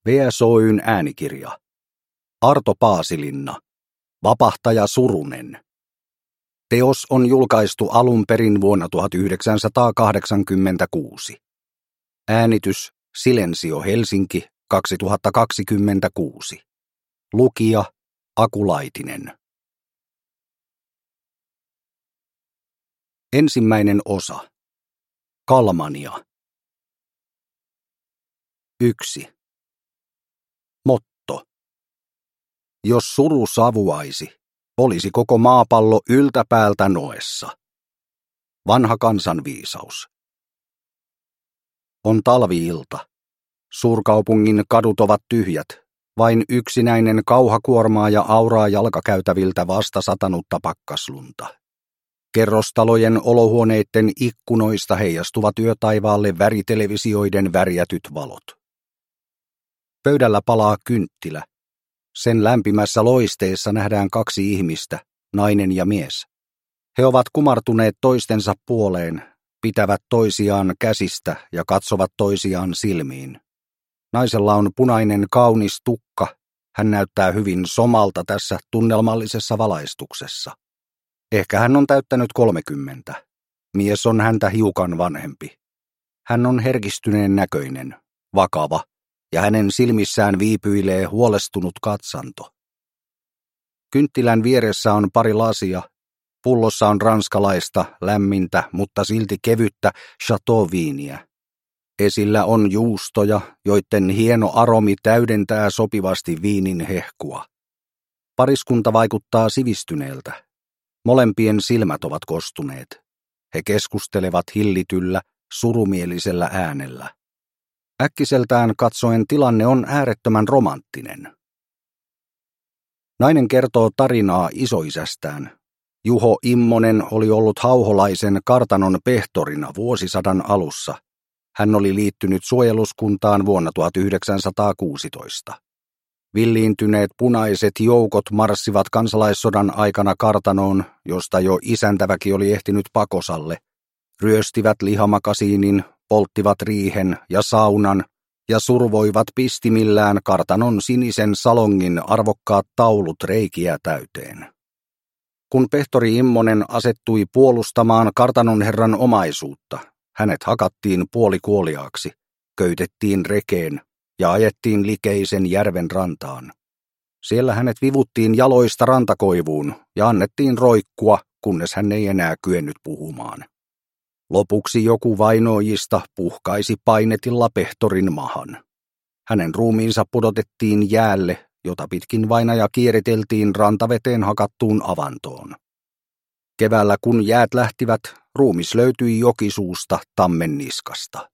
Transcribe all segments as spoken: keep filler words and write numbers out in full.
V S Oy:n äänikirja. Arto Paasilinna. Vapahtaja Surunen. Teos on julkaistu alun perin vuonna tuhatyhdeksänsataakahdeksankymmentäkuusi. Äänitys Silensio Helsinki kaksituhattakaksikymmentäkuusi. Lukija Aku Laitinen. Ensimmäinen osa. Kalmania. Yksi. Motto. Jos suru savuaisi, olisi koko maapallo yltäpäältä noessa. Vanha kansanviisaus. On talvi-ilta. Suurkaupungin kadut ovat tyhjät. Vain yksinäinen kauhakuormaa ja auraa jalkakäytäviltä vasta satanutta pakkaslunta. Kerrostalojen olohuoneiden ikkunoista heijastuvat yötaivaalle väritelevisioiden värjätyt valot. Pöydällä palaa kynttilä. Sen lämpimässä loisteessa nähdään kaksi ihmistä, nainen ja mies. He ovat kumartuneet toistensa puoleen, pitävät toisiaan käsistä ja katsovat toisiaan silmiin. Naisella on punainen kaunis tukka. Hän näyttää hyvin somalta tässä tunnelmallisessa valaistuksessa. Ehkä hän on täyttänyt kolmekymmentä. Mies on häntä hiukan vanhempi. Hän on herkistyneen näköinen, vakava, ja hänen silmissään viipyilee huolestunut katsanto. Kynttilän vieressä on pari lasia. Pullossa on ranskalaista, lämmintä, mutta silti kevyttä chateauviiniä. Esillä on juustoja, joiden hieno aromi täydentää sopivasti viinin hehkua. Pariskunta vaikuttaa sivistyneeltä. Molempien silmät ovat kostuneet. He keskustelevat hillityllä, surumielisellä äänellä. Äkkiseltään katsoen tilanne on äärettömän romanttinen. Nainen kertoo tarinaa isoisästään. Juho Immonen oli ollut hauholaisen kartanon pehtorina vuosisadan alussa. Hän oli liittynyt suojeluskuntaan vuonna tuhatyhdeksänsataakuusitoista. Villiintyneet punaiset joukot marssivat kansalaissodan aikana kartanoon, josta jo isäntäväki oli ehtinyt pakosalle, ryöstivät lihamakasiinin, polttivat riihen ja saunan ja survoivat pistimillään kartanon sinisen salongin arvokkaat taulut reikiä täyteen. Kun pehtori Immonen asettui puolustamaan kartanon herran omaisuutta, hänet hakattiin puolikuoliaaksi, köytettiin rekeen ja ajettiin likeisen järven rantaan. Siellä hänet vivuttiin jaloista rantakoivuun ja annettiin roikkua, kunnes hän ei enää kyennyt puhumaan. Lopuksi joku vainoojista puhkaisi painetilla pehtorin mahan. Hänen ruumiinsa pudotettiin jäälle, jota pitkin vainaja kieriteltiin rantaveteen hakattuun avantoon. Keväällä kun jäät lähtivät, ruumis löytyi jokisuusta tammen niskasta.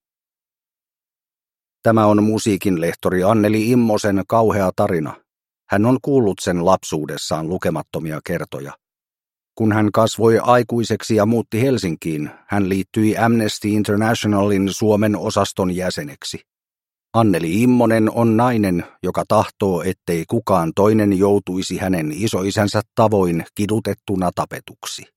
Tämä on musiikinlehtori Anneli Immosen kauhea tarina. Hän on kuullut sen lapsuudessaan lukemattomia kertoja. Kun hän kasvoi aikuiseksi ja muutti Helsinkiin, hän liittyi Amnesty Internationalin Suomen osaston jäseneksi. Anneli Immonen on nainen, joka tahtoo, ettei kukaan toinen joutuisi hänen isoisänsä tavoin kidutettuna tapetuksi.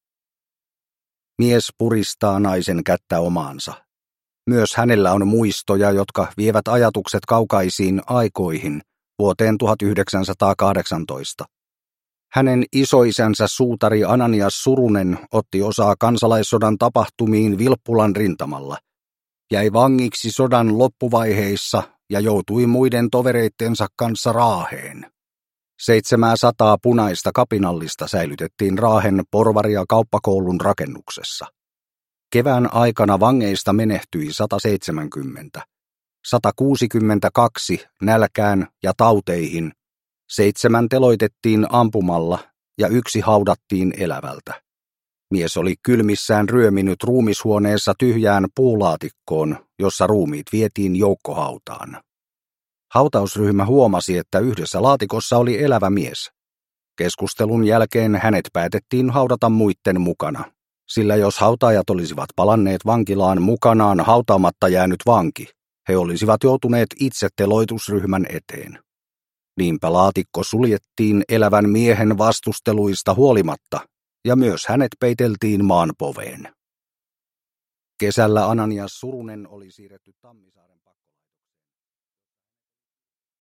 Mies puristaa naisen kättä omaansa. Myös hänellä on muistoja, jotka vievät ajatukset kaukaisiin aikoihin, vuoteen tuhatyhdeksänsataakahdeksantoista. Hänen isoisänsä suutari Ananias Surunen otti osaa kansalaissodan tapahtumiin Vilppulan rintamalla, jäi vangiksi sodan loppuvaiheissa ja joutui muiden tovereittensa kanssa Raaheen. Seitsemänsataa punaista kapinallista säilytettiin Raahen porvari- ja kauppakoulun rakennuksessa. Kevään aikana vangeista menehtyi sata seitsemänkymmentä, sata kuusikymmentäkaksi nälkään ja tauteihin, seitsemän teloitettiin ampumalla ja yksi haudattiin elävältä. Mies oli kylmissään ryöminyt ruumishuoneessa tyhjään puulaatikkoon, jossa ruumiit vietiin joukkohautaan. Hautausryhmä huomasi, että yhdessä laatikossa oli elävä mies. Keskustelun jälkeen hänet päätettiin haudata muitten mukana, sillä jos hautaajat olisivat palanneet vankilaan mukanaan hautaamatta jäänyt vanki, he olisivat joutuneet itse teloitusryhmän eteen. Niinpä laatikko suljettiin elävän miehen vastusteluista huolimatta, ja myös hänet peiteltiin maan poveen. Kesällä Ananias Surunen oli siirretty Tammisaaren